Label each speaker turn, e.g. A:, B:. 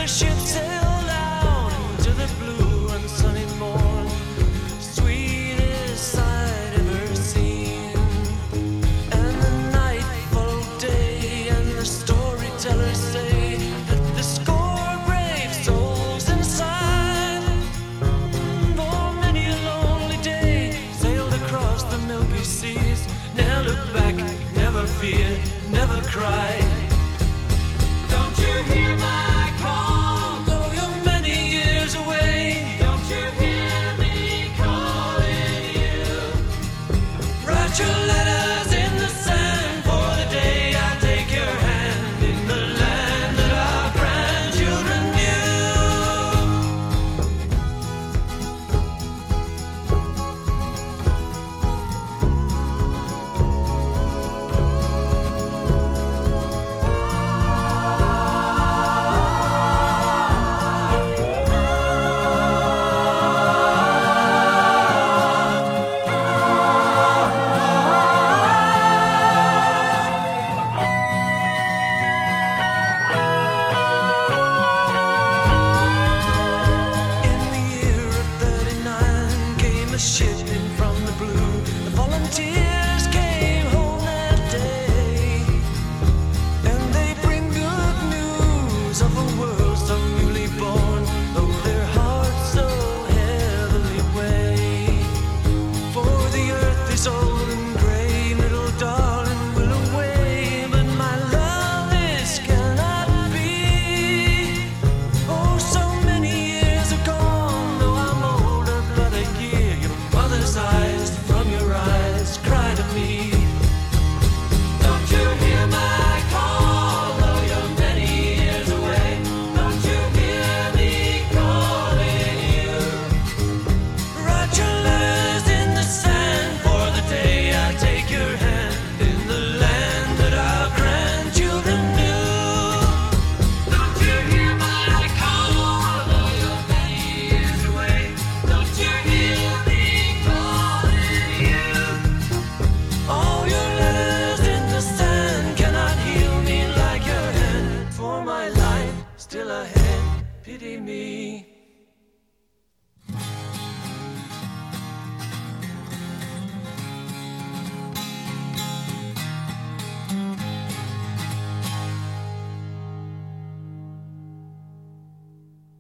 A: the ship sailed out into the blue and sunny morn. Sweetest sight ever seen. And the night followed day, and the storytellers say that the score brave souls inside, for many a lonely day, sailed across the milky seas. Never looked back, never feared, never cried. Don't you hear my call? Though you're many years away, don't you hear me calling you? Write your letters in the sand for the day I take your hand in the land that our grandchildren shipping from the blue. The volunteers came home that day, and they bring good news of a world so newly born, though their hearts so heavily weigh. For the earth is old and gray, little darling will away, but my love this cannot be. Oh, so many years are gone, though I'm older but a year. Mother's eyes from your eyes cry to me. Don't you hear my call? Though you're many years away, don't you hear me calling you? Write your letters in the sand for the day I take your hand in the land that our grandchildren knew. Don't you hear my call? Though you're many years away, don't you hear me? All your letters in the sand cannot heal me like your hand. For my life still ahead, pity me.